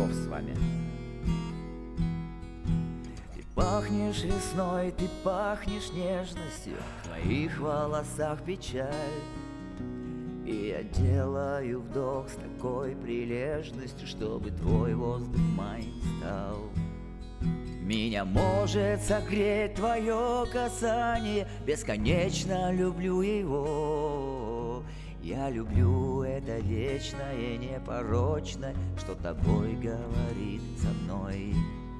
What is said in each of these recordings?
Бункеров с вами. Ты пахнешь весной, ты пахнешь нежностью, в твоих волосах печаль. И я делаю вдох с такой прилежностью, чтобы твой воздух моим стал. Меня может согреть твое касание, бесконечно люблю его. Я люблю это вечное, непорочное, что тобой говорит со мной.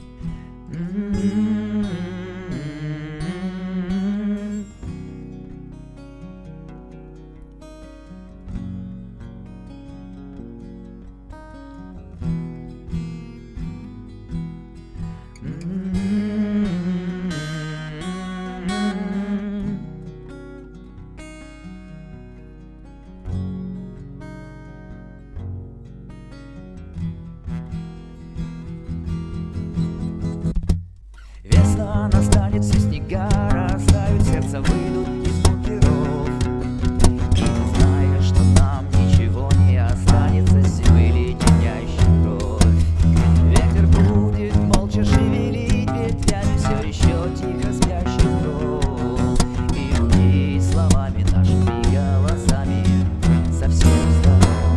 Весна настанет, все снега растают, сердца выйдут из бункеров. И ты знаешь, что нам ничего не останется, зимы леденящей кровь. Ветер будет молча шевелить ветвями все еще тихо спящий гром. И будить словами нашими голосами со всех сторон.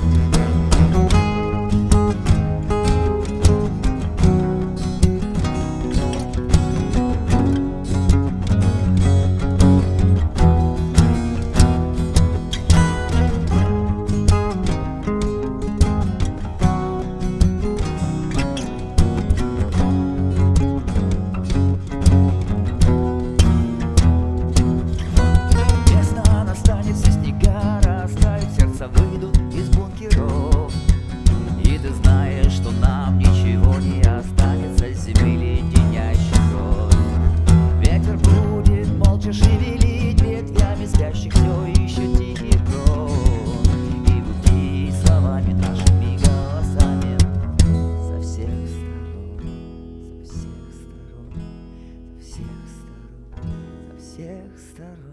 Выйдут из бункеров. И ты знаешь, что нам ничего не останется, зимы леденящей кровь. Ветер будет молча шевелить ветвями спящих все еще тихий крон. И будить словами нашими голосами со всех сторон, со всех сторон, со всех сторон, со всех сторон.